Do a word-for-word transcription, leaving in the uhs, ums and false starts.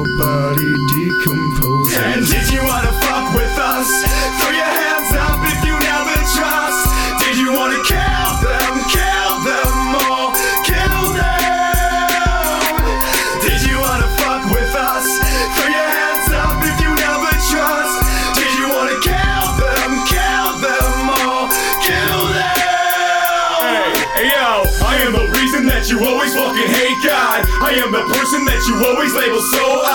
your body decomposing. And did you wanna fuck with us? Throw your hands up if you never trust. Did you wanna kill them, kill them all, kill them? Did you wanna fuck with us? Throw your hands up if you never trust. Did you wanna kill them, kill them all, kill them? Hey, hey yo, I am the reason that you always fucking hate God. I am the person that you always label so